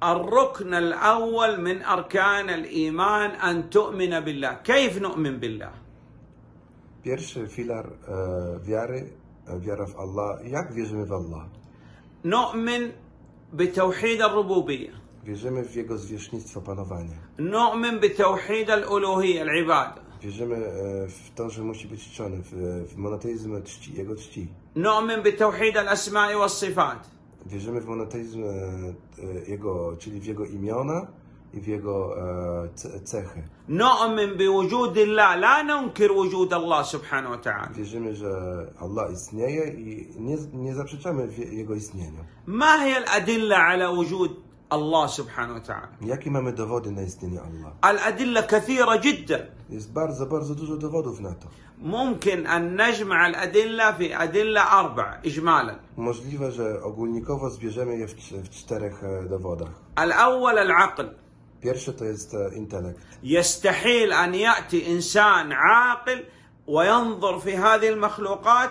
الركن الأول من أركان الإيمان أن تؤمن بالله. كيف نؤمن بالله؟ Pierwszy filar wiary, wiara w Allah. Jak wierzymy w Allah? نؤمن بتوحيد الربوبية. Wierzymy w Jego zwierzchnictwo, panowanie. نؤمن بتوحيد الألوهية العبادة. Wierzymy w to, że musi być czczony, w monoteizm czci, Jego czci. نؤمن بتوحيد الأسماء والصفات. Wierzymy w monoteizm Jego, czyli w Jego imiona i w Jego cechy. نؤمن بوجود الله لا ننكر وجود الله سبحانه وتعالى. Wierzymy, że Allah istnieje i nie zaprzeczamy Jego istnieniu. ما هي الأدلة على وجود الله سبحانه وتعالى؟ Jakie mamy dowody na istnienie Allah? الأدلة كثيرة جدا. Jest bardzo, bardzo dużo dowodów na to. ممكن أن نجمع الأدلة في أدلة 4 إجمالا. Możliwe, że ogólnikowo zbierzemy je w 4 dowodach. الأول العقل. Pierwszy to jest intelekt. يستحيل أن يأتي إنسان عاقل وينظر في هذه المخلوقات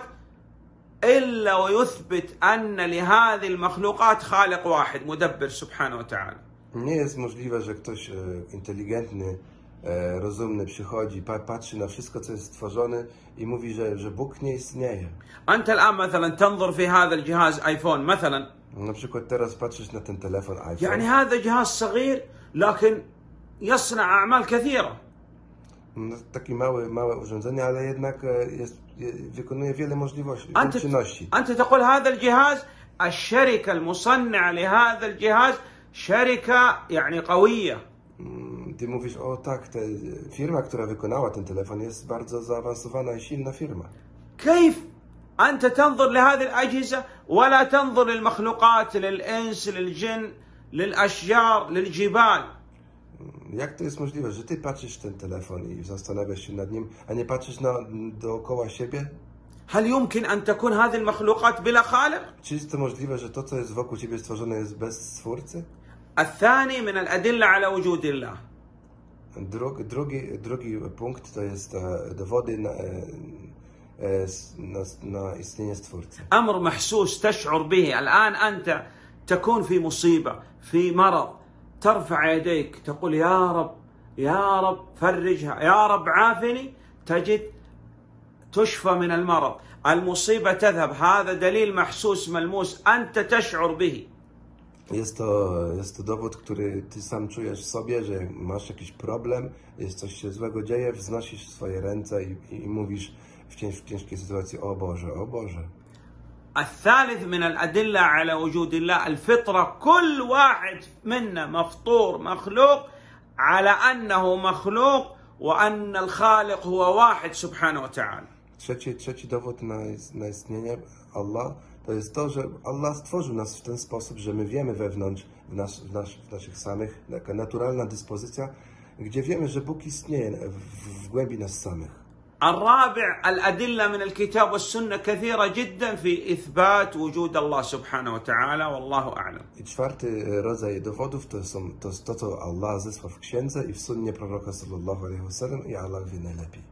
إلا ويثبت أن لهذه المخلوقات خالق واحد مدبر سبحانه وتعالى. Nie jest możliwe, że ktoś inteligentny, rozumny przychodzi, patrzy na wszystko, co jest stworzone i mówi, że Bóg nie istnieje. أنت الآن مثلا تنظر في هذا الجهاز آيفون مثلا. Na przykład teraz patrzysz na ten telefon iPhone. يعني هذا جهاز صغير لكن يصنع أعمال كثيرة. No, takie małe urządzenie, ale jednak wykonuje wiele możliwości, czynności. أنت تقول هذا الجهاز الشركة المصنعة لهذا الجهاز شركة يعني قوية. Ty mówisz, o tak, firma, która wykonała ten telefon jest bardzo zaawansowana i silna firma. كيف أنت تنظر لهذه الأجهزة ولا تنظر للمخلوقات للإنس للجن للأشجار للجبال؟ Jak to jest możliwe, że ty patrzysz ten telefon i zastanawiasz się nad nim, a nie patrzysz dookoła siebie? هل يمكن أن تكون هذه المخلوقات بلا خالق؟ Czy jest to możliwe, że to, co jest wokół ciebie stworzone, jest bez Stwórcy? الثاني من الأدلة على وجود الله. Drugi punkt to jest dowody na istnienie Stwórcy. أمر محسوس تشعر به. الآن أنت تكون في مصيبة في مرض ترفع يديك تقول يا رب يا رب فرجها يا رب عافني تجد تشفى من المرض. المصيبة تذهب. هذا دليل محسوس ملموس أنت تشعر به. Jest to dowód, który ty sam czujesz w sobie, że masz jakiś problem, jest coś się złego dzieje, wznosisz swoje ręce i mówisz w ciężkiej sytuacji: o Boże, o Boże. الثالث من الأدلة على وجود الله الفطرة. كل واحد منا مفطور مخلوق على أنه مخلوق وأن الخالق هو واحد سبحانه وتعالى. Trzeci dowód na istnienie Allah to jest to, że Allah stworzył nas w ten sposób, że my wiemy wewnątrz, w naszych samych, taka naturalna dyspozycja, gdzie wiemy, że Bóg istnieje w głębi nas samych. الرابع الأدلة من الكتاب والسنة كثيرة جدا في إثبات وجود الله سبحانه وتعالى والله أعلم. I 4 rodzaj dowodów to jest to, co Allah zesłał w księdze i w sunnie proroka sallallahu alaihi wasallam i Allah wie najlepiej.